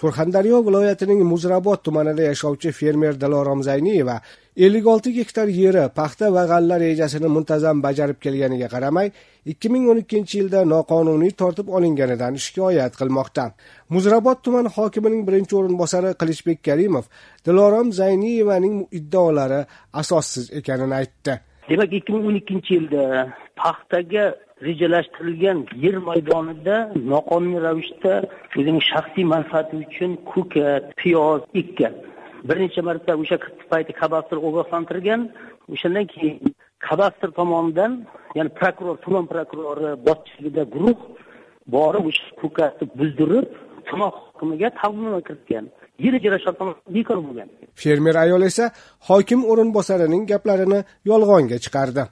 Surxondaryo viloyatining Muzrabot tumanida yashovchi fermer Dilorom Zayniyeva 56 gektar yeri paxta va g'alla rejasini muntazam bajarib kelganiga qaramay, 2012-yilda noqonuniy tortib olinganidan shikoyat qilmoqda. Muzrabot tuman hokimining birinchi o'rinbosari Qilichbek Karimov Dilorom Zayniyevaning iddaolari asossiz ekanini aytdi. Demak, 2012-yilda paxtaga rejalashtirilgan yer maydonida noqonuniy ravishda o'zining shaxsiy manfaati uchun ko'kat, piyoz ekkan. Bir necha marta o'sha payti kadastr ogohlantirgan. O'shandan keyin kadastr tomonidan, ya'ni prokuror, tuman prokurori boshchiligida guruh borib o'sha ko'katni buzdirib, tuman hokimiga taqdimnoma kiritgan. Yer ijara shartnomasi bekor bo'lgan. Fermer ayol esa hokim o'rinbosarining gaplarini yolg'onga chiqardi.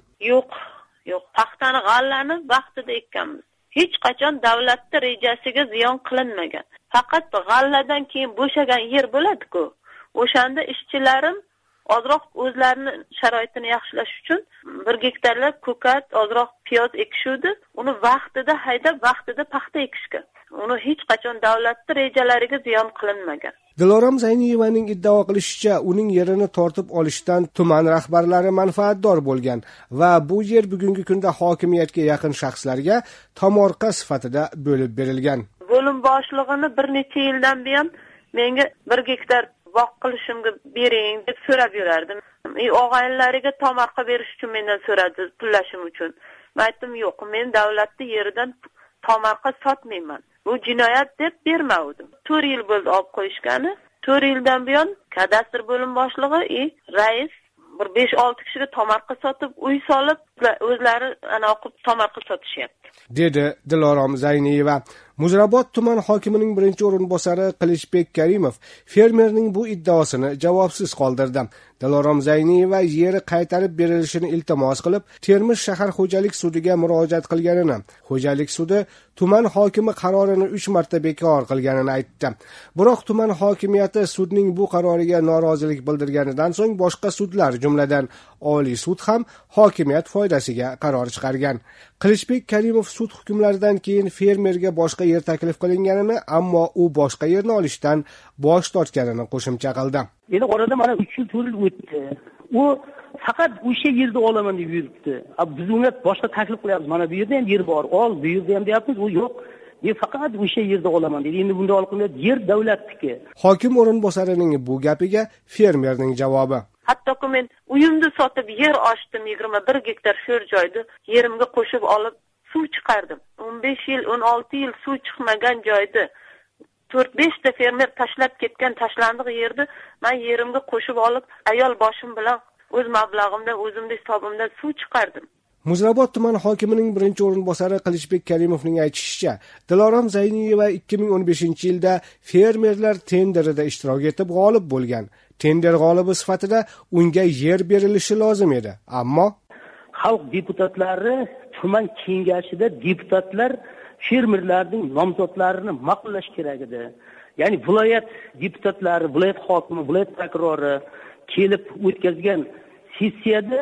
Yo'q, paxtani, g'allani vaqtida ekkanmiz. Hech qachon davlatning rejasiga ziyon qilinmagan. Faqat g'alladan keyin bo'shagan yer bo'ladi-ku. O'shanda ishchilarim ozroq o'zlarini sharoitini yaxshilash uchun 1 gektarlab ko'kat, ozroq piyoz ekishuvdi. Uni vaqtida haydab, vaqtida paxta ekishgan. Uni hech qachon davlatning rejalariga ziyon qilinmagan. Dilorom Zayniyevaning iddao qilishicha, uning yerini tortib olishdan tuman rahbarlari manfaatdor bo'lgan va bu yer bugungi kunda hokimiyatga yaqin shaxslarga tomorqa sifatida bo'lib berilgan. Bo'lim boshlig'ini bir necha yildan buyon menga 1 gektar bog' qilishimga bering deb so'rab yurardim. Og'aynilariga tomorqa berish uchun mendan so'radi, pullashim uchun. Men aytdim, yo'q, men davlatning yeridan tomorqa sotmayman. Bu jinoyat deb bermadim. 4 yil bo'ldi olib qo'yishgani. 4 yildan buyon kadastr bo'lim boshlig'i, rais bir 5-6 kishiga tomorqa sotib, uy solib, o'zlari oqib tomorqa sotishyapti, dedi Dilorom Zayniyeva. Muzrabot tuman hokimining birinchi o'rinbosari Qilichbek Karimov fermerning bu iddaosini javobsiz qoldirdi. Dilorom Zayniyeva yeri qaytarib berilishini iltimos qilib, Termiz shahar xo'jalik sudiga murojaat qilganini, xo'jalik sudi tuman hokimi qarorini 3 marta bekor qilganini aytdi. Biroq tuman hokimiyati sudning bu qaroriga norozilik bildirganidan so'ng boshqa sudlar, jumladan Oliy sud ham hokimiyat foydasiga qaror chiqargan. Qilichbek Karimov sud hukmlaridan keyin fermerga boshqa yer taklif qilinganini, ammo u boshqa yerni olishdan bosh tortganini qo'shimcha qildi. Endi orada mana 3 yil 4 yil o'tdi. U faqat o'sha yerda olaman deb yuribdi. Biz unga boshqa taklif qilyapmiz. Mana bu yerda ham yer bor, ol, bu yerda ham deyapmiz. U yo'q. Faqat o'sha yerda olaman dedi. Endi bunda olib yer davlatniki. Hokim o'rinbosarining bu gapiga fermerning javobi: hattoki men uyimni sotib yer ochdim, 21 gektar sho'r joyda yerimga qo'shib olib suv chiqardim. 15 yil, 16 yil suv chiqmagan joyda 4-5 ta fermer tashlab ketgan tashlandiq yerda men yerimga qo'shib olib, ayol boshim bilan o'z mablag'imdan, o'zimning hisobimdan suv chiqardim. Muzrabot tuman hokimining birinchi o'rinbosari Qilichbek Karimovning aytishicha, Dilorom Zayniyeva 2015-yilda fermerlar tenderida ishtirok etib g'olib bo'lgan. Tender g'olibi sifatida unga yer berilishi lozim edi. Ammo xalq deputatlari, tuman kengashida deputatlar fermerlarning nomzodlarini ma'qullash kerak edi. Ya'ni viloyat deputatlari, viloyat hokimi, viloyat prokurori kelib o'tkazgan sessiyada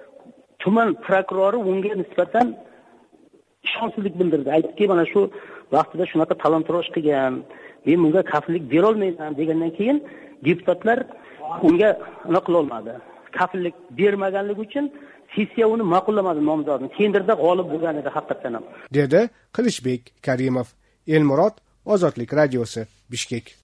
tuman prokurori unga nisbatan ishonchsizlik bildirdi. Aytdiki, mana shu vaqtida shunaqa talon-taroj qilgan, men bunga kafillik bera olmayman degandan keyin deputatlar unga aniq qila olmadi. Kafillik bermaganligi uchun sessiya uni ma'qullamadi nomzodni. Tenderda g'olib bo'lgan edi haqiqatan ham, dedi Qilichbek Karimov. Elmurod, Ozodlik radiosi, Bishkek.